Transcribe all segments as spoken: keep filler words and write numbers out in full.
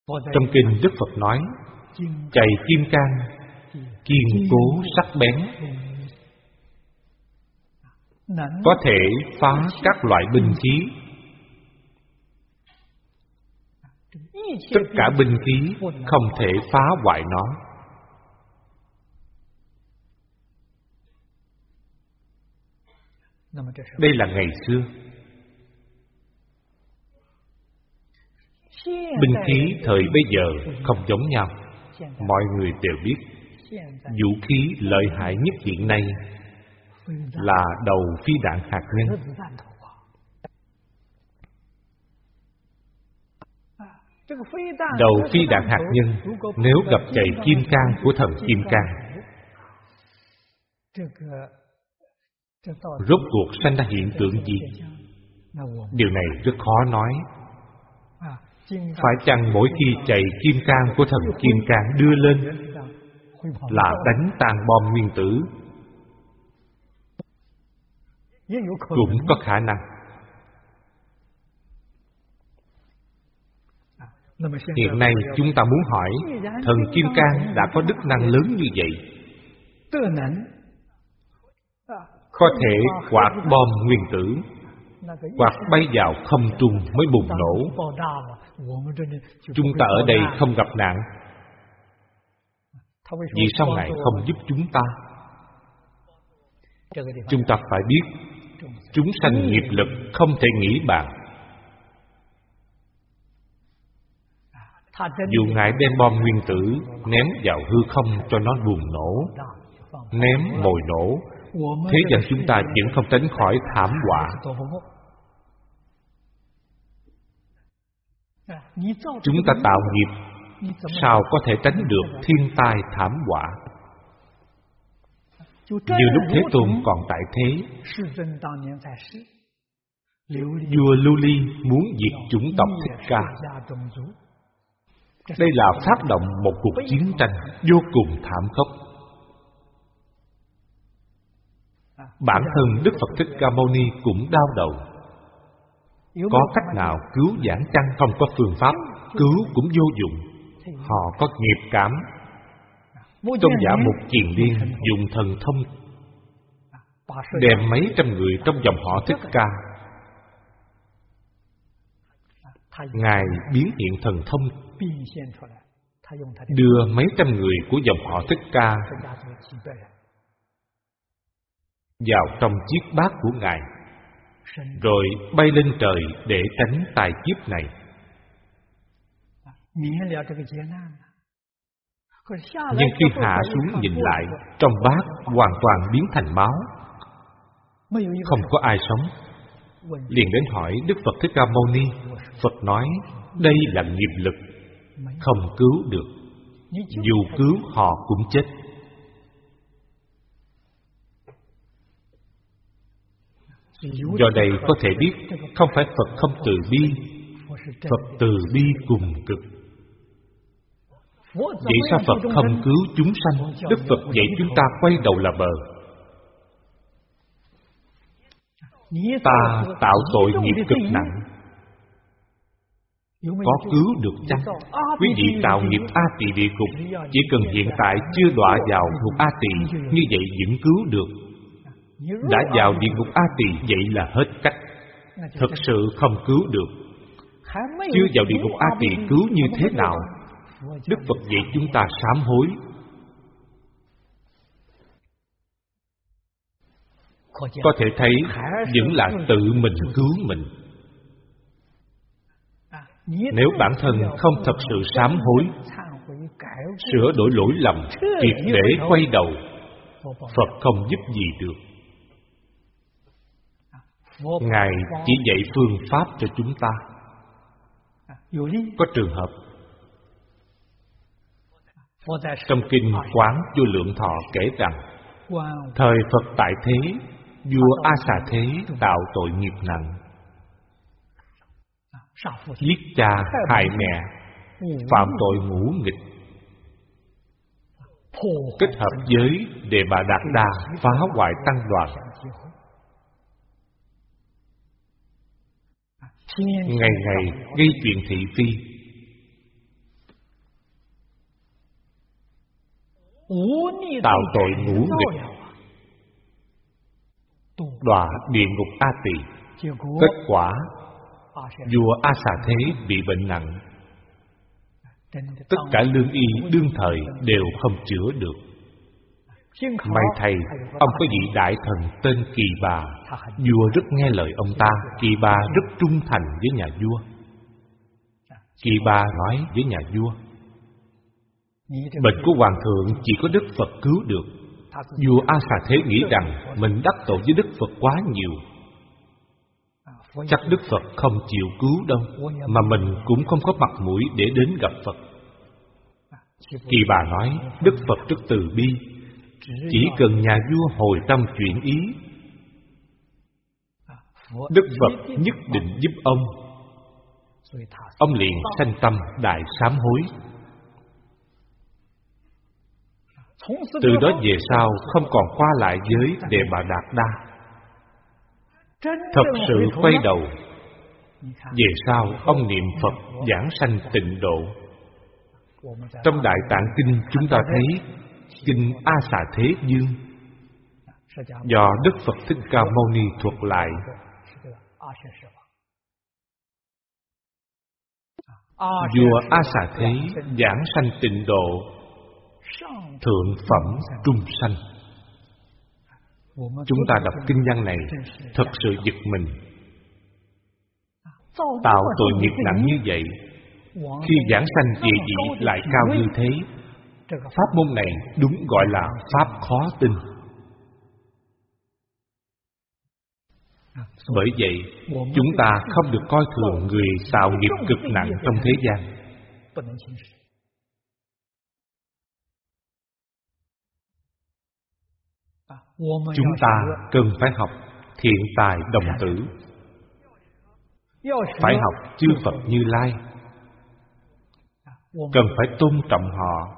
Trong kinh Đức Phật nói, chày kim cang kiên cố sắc bén, có thể phá các loại binh khí. Tất cả binh khí không thể phá hoại nó. Đây là ngày xưa. Binh khí thời bây giờ không giống nhau. Mọi người đều biết vũ khí lợi hại nhất hiện nay là đầu phi đạn hạt nhân. Đầu phi đạn hạt nhân nếu gặp chày kim cang của thần kim cang, rốt cuộc sanh ra hiện tượng gì? Điều này rất khó nói. Phải chăng mỗi khi chày kim cang của thần kim cang đưa lên là đánh tan bom nguyên tử? Cũng có khả năng. Hiện nay chúng ta muốn hỏi, thần kim cang đã có đức năng lớn như vậy, có thể quạt bom nguyên tử, quạt bay vào không trung mới bùng nổ. Chúng ta ở đây không gặp nạn, vì sao Ngài không giúp chúng ta? Chúng ta phải biết, chúng sanh nghiệp lực không thể nghĩ bàn. Dù Ngài đem bom nguyên tử ném vào hư không cho nó bùng nổ, ném mồi nổ, thế gian chúng ta vẫn không tránh khỏi thảm họa. Chúng ta tạo nghiệp, sao có thể tránh được thiên tai thảm họa? Như lúc Thế Tôn còn tại thế, vua Lưu Ly muốn diệt chủng tộc Thích Ca. Đây là phát động một cuộc chiến tranh vô cùng thảm khốc. Bản thân Đức Phật Thích Ca Mâu Ni cũng đau đầu. Có cách nào cứu vãn chăng? Không có phương pháp, cứu cũng vô dụng. Họ có nghiệp cảm. Tôn giả Mục Kiền Liên dùng thần thông đem mấy trăm người trong dòng họ Thích Ca. Ngài biến hiện thần thông, đưa mấy trăm người của dòng họ Thích Ca vào trong chiếc bát của Ngài, rồi bay lên trời để tránh tai kiếp này. Nhưng khi hạ xuống nhìn lại, trong bát hoàn toàn biến thành máu, không có ai sống. Liền đến hỏi Đức Phật Thích Ca Mâu Ni. Phật nói, đây là nghiệp lực, không cứu được. Dù cứu họ cũng chết. Do đây có thể biết, không phải Phật không từ bi, Phật từ bi cùng cực. Vậy sao Phật không cứu chúng sanh? Đức Phật dạy chúng ta quay đầu là bờ. Ta tạo tội nghiệp cực nặng, có cứu được chăng? Quý vị tạo nghiệp A Tỳ địa ngục, chỉ cần hiện tại chưa đọa vào ngục A Tỳ, như vậy vẫn cứu được. Đã vào địa ngục A Tỳ, vậy là hết cách. Thật sự không cứu được. Chưa vào địa ngục A Tỳ cứu như thế nào? Đức Phật dạy chúng ta sám hối. Có thể thấy vẫn là tự mình cứu mình. Nếu bản thân không thật sự sám hối, sửa đổi lỗi lầm, triệt để quay đầu, Phật không giúp gì được. Ngài chỉ dạy phương pháp cho chúng ta. Có trường hợp trong kinh Quán Vô Lượng Thọ kể rằng, thời Phật tại thế, vua A Xà Thế tạo tội nghiệp nặng, giết cha hại mẹ, phạm tội ngũ nghịch, kết hợp với Đề Bà Đạt Đa phá hoại tăng đoàn, ngày ngày gây chuyện thị phi, tạo tội ngũ nghịch, đọa địa ngục A Tỳ. Kết quả vua A Xà Thế bị bệnh nặng, tất cả lương y đương thời đều không chữa được. May thay ông có vị đại thần tên Kỳ Bà, vua rất nghe lời ông ta. Kỳ Bà rất trung thành với nhà vua. Kỳ Bà nói với nhà vua, bệnh của hoàng thượng chỉ có Đức Phật cứu được. Vua A Xà Thế nghĩ rằng mình đắc tội với Đức Phật quá nhiều, chắc Đức Phật không chịu cứu đâu, mà mình cũng không có mặt mũi để đến gặp Phật. Kỳ Bà nói, Đức Phật rất từ bi, chỉ cần nhà vua hồi tâm chuyển ý, Đức Phật nhất định giúp ông. Ông liền sanh tâm đại sám hối. Từ đó về sau không còn qua lại với Đề Bà Đạt Đa. Thật sự quay đầu. Về sau ông niệm Phật giảng sanh tịnh độ. Trong Đại Tạng Kinh chúng ta thấy Kinh A Xà Thế Dương do Đức Phật Thích Ca Mâu Ni thuật lại. Vua A Xà Thế giảng sanh tịnh độ, thượng phẩm trung sanh. Chúng ta đọc kinh văn này thật sự giật mình. Tạo tội nghiệp nặng như vậy, khi giảng sanh địa vị lại cao như thế, pháp môn này đúng gọi là pháp khó tin. Bởi vậy chúng ta không được coi thường người tạo nghiệp cực nặng trong thế gian. Chúng ta cần phải học thiện tài đồng tử, phải học chư Phật Như Lai, cần phải tôn trọng họ,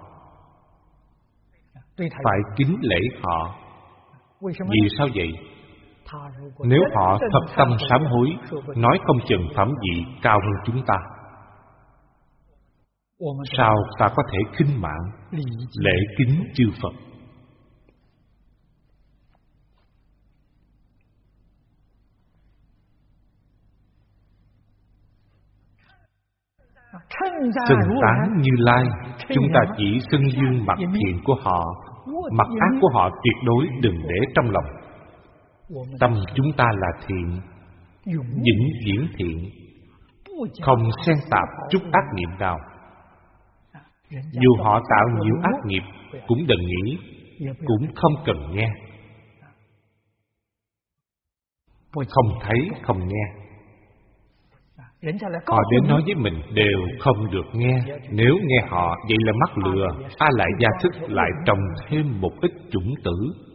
phải kính lễ họ. Vì sao vậy? Nếu họ thật tâm sám hối, nói không chừng phẩm vị cao hơn chúng ta. Sao ta có thể khinh mạng lễ kính chư Phật? Xưng tán Như Lai, chúng ta chỉ xưng dương mặt thiện của họ, mặt ác của họ tuyệt đối đừng để trong lòng. Tâm chúng ta là thiện, vĩnh viễn thiện, không xen tạp chút ác niệm nào. Dù họ tạo nhiều ác nghiệp cũng đừng nghĩ, cũng không cần nghe. Không thấy, không nghe. Họ đến nói với mình đều không được nghe. Nếu nghe họ, vậy là mắc lừa. A Lại Gia Thức lại trồng thêm một ít chủng tử.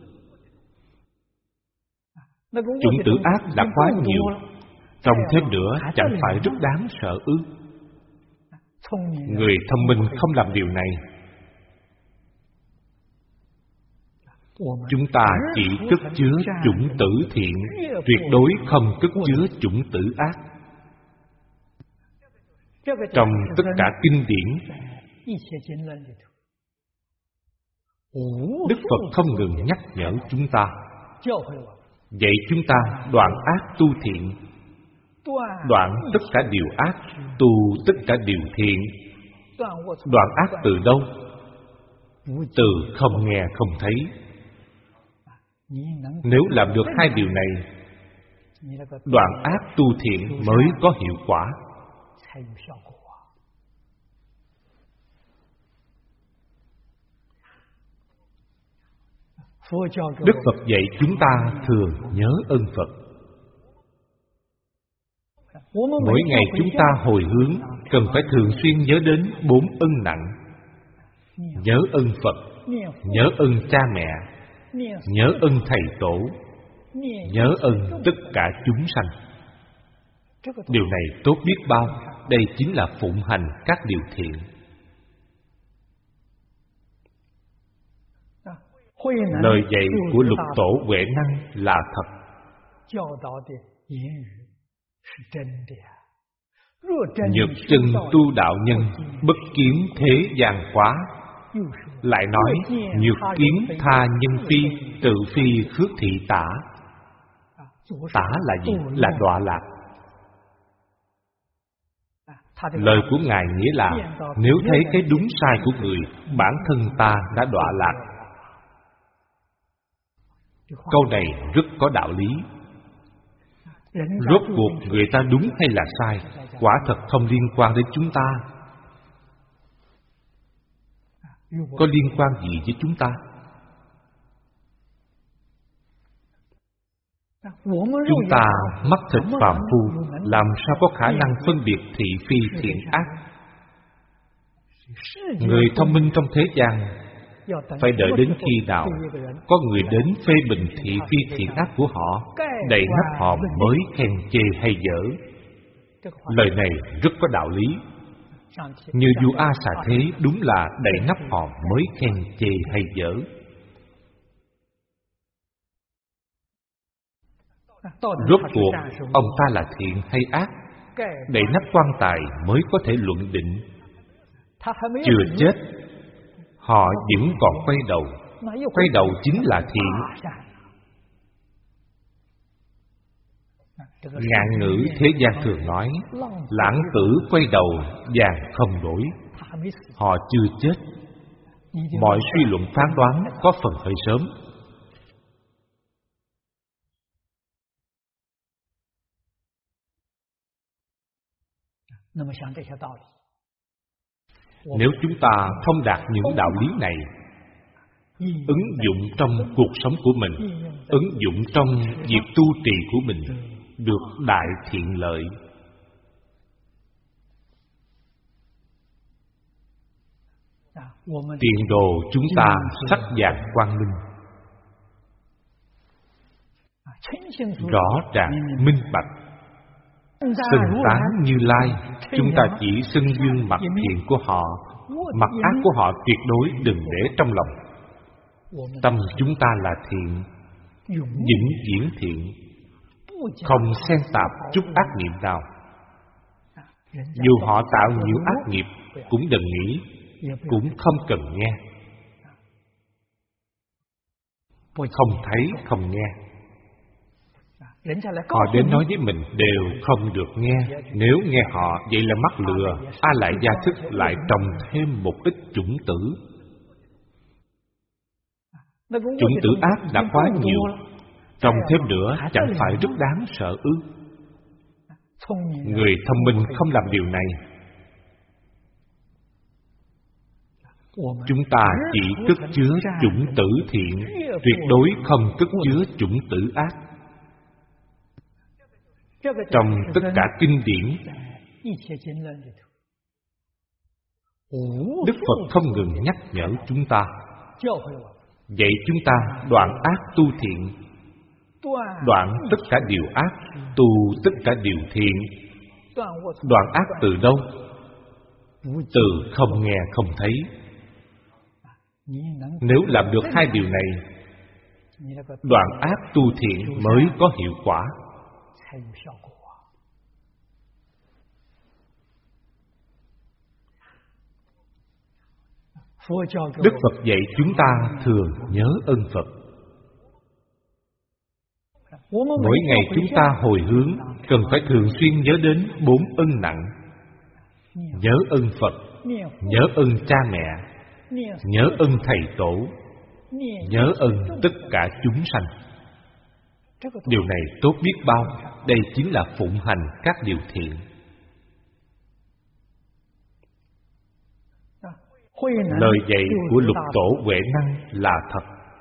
Chủng tử ác đã quá nhiều, trồng thêm nữa chẳng phải rất đáng sợ ư? Người thông minh không làm điều này. Chúng ta chỉ cất chứa chủng tử thiện, tuyệt đối không cất chứa chủng tử ác. Trong tất cả kinh điển, Đức Phật không ngừng nhắc nhở chúng ta, vậy chúng ta đoạn ác tu thiện, đoạn tất cả điều ác, tu tất cả điều thiện. Đoạn ác từ đâu? Từ không nghe không thấy. Nếu làm được hai điều này, đoạn ác tu thiện mới có hiệu quả. Đức Phật dạy chúng ta thường nhớ ơn Phật. Mỗi ngày chúng ta hồi hướng, cần phải thường xuyên nhớ đến bốn ân nặng: nhớ ơn Phật, nhớ ơn cha mẹ, nhớ ơn thầy tổ, nhớ ơn tất cả chúng sanh. Điều này tốt biết bao. Đây chính là phụng hành các điều thiện. Lời dạy của Lục Tổ Huệ Năng là thật. Nhược chân tu đạo nhân, bất kiến thế gian quá, lại nói nhược kiến tha nhân phi, tự phi khước thị tả. Tả là gì? Là đọa lạc. Lời của Ngài nghĩa là nếu thấy cái đúng sai của người, bản thân ta đã đọa lạc. Câu này rất có đạo lý. Rốt cuộc người ta đúng hay là sai, quả thật không liên quan đến chúng ta. Có liên quan gì với chúng ta? Chúng ta mắt thịt phàm phu, làm sao có khả năng phân biệt thị phi thiện ác? Người thông minh trong thế gian phải đợi đến khi nào có người đến phê bình thị phi thiện ác của họ, đậy nắp họ mới khen chê hay dở. Lời này rất có đạo lý. Như vua A Xà Thế đúng là đậy nắp họ mới khen chê hay dở. Rốt cuộc ông ta là thiện hay ác, đậy nắp quan tài mới có thể luận định. Chưa chết, họ vẫn còn quay đầu. Quay đầu chính là thiện. Ngạn ngữ thế gian thường nói lãng tử quay đầu vàng không đổi. Họ chưa chết, mọi suy luận phán đoán có phần hơi sớm. Nếu chúng ta thông đạt những đạo lý này, ứng dụng trong cuộc sống của mình, ứng dụng trong việc tu trì của mình, được đại thiện lợi. Tiền đồ chúng ta sắc vàng quang minh, rõ ràng minh bạch. Xưng tán Như Lai, chúng ta chỉ xưng gương mặt thiện của họ, mặt ác của họ tuyệt đối đừng để trong lòng. Tâm chúng ta là thiện, vĩnh viễn thiện, không xen tạp chút ác niệm nào. Dù họ tạo nhiều ác nghiệp cũng đừng nghĩ, cũng không cần nghe. Không thấy, không nghe. Họ đến nói với mình đều không được nghe. Nếu nghe họ, vậy là mắc lừa. A Lại gia thức lại trồng thêm một ít chủng tử. Chủng tử ác đã quá nhiều, trồng thêm nữa chẳng phải rất đáng sợ ư? Người thông minh không làm điều này. Chúng ta chỉ cất chứa chủng tử thiện, tuyệt đối không cất chứa chủng tử ác. Trong tất cả kinh điển, Đức Phật không ngừng nhắc nhở chúng ta, dạy chúng ta đoạn ác tu thiện, đoạn tất cả điều ác, tu tất cả điều thiện. Đoạn ác từ đâu? Từ không nghe không thấy. Nếu làm được hai điều này, đoạn ác tu thiện mới có hiệu quả. Đức Phật dạy chúng ta thường nhớ ơn Phật. Mỗi ngày chúng ta hồi hướng, cần phải thường xuyên nhớ đến bốn ân nặng. Nhớ ơn Phật, nhớ ơn cha mẹ, nhớ ơn thầy tổ, nhớ ơn tất cả chúng sanh. Điều này tốt biết bao. Đây chính là phụng hành các điều thiện. Lời dạy của lục tổ Huệ Năng là thật.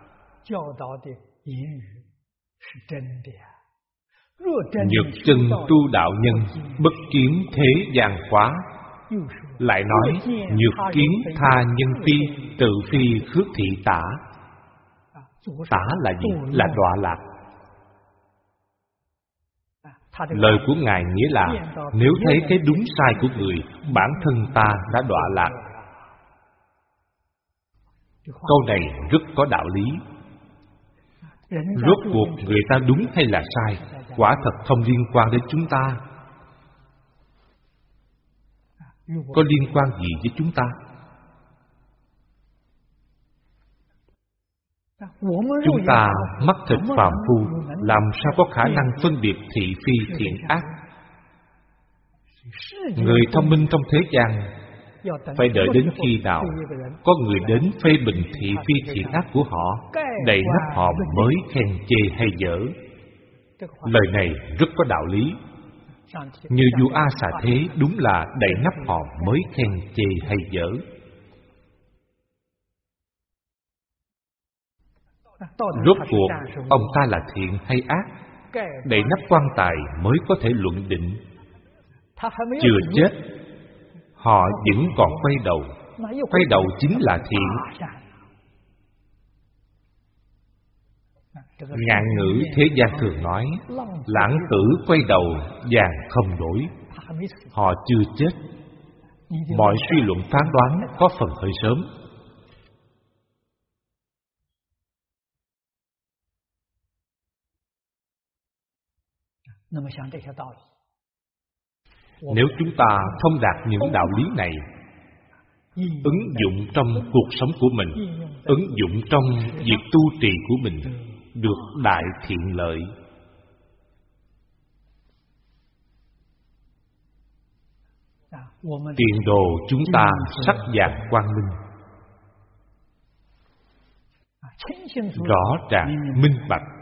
Nhược chân tu đạo nhân, bất kiến thế gian quá. Lại nói nhược kiến tha nhân phi, tự phi khước thị tả. Tả là gì? Là đọa lạc. Lời của Ngài nghĩa là nếu thấy cái đúng sai của người, bản thân ta đã đọa lạc. Câu này rất có đạo lý. Rốt cuộc người ta đúng hay là sai, quả thật không liên quan đến chúng ta. Có liên quan gì với chúng ta? Chúng ta mắt thịt phàm phu, làm sao có khả năng phân biệt thị phi thiện ác? Người thông minh trong thế gian phải đợi đến khi nào có người đến phê bình thị phi thiện ác của họ, đầy nắp họ mới khen chê hay dở. Lời này rất có đạo lý. Như vua A Xà Thế đúng là đầy nắp họ mới khen chê hay dở. Rốt cuộc ông ta là thiện hay ác, đầy nắp quan tài mới có thể luận định. Chưa chết, họ vẫn còn quay đầu. Quay đầu chính là thiện. Ngạn ngữ thế gian thường nói, lãng tử quay đầu vàng không đổi. Họ chưa chết, mọi suy luận phán đoán có phần hơi sớm. Nếu chúng ta thông đạt những đạo lý này, ứng dụng trong cuộc sống của mình, ứng dụng trong việc tu trì của mình, được đại thiện lợi. Tiền đồ chúng ta sắc vàng quang minh, rõ ràng minh bạch.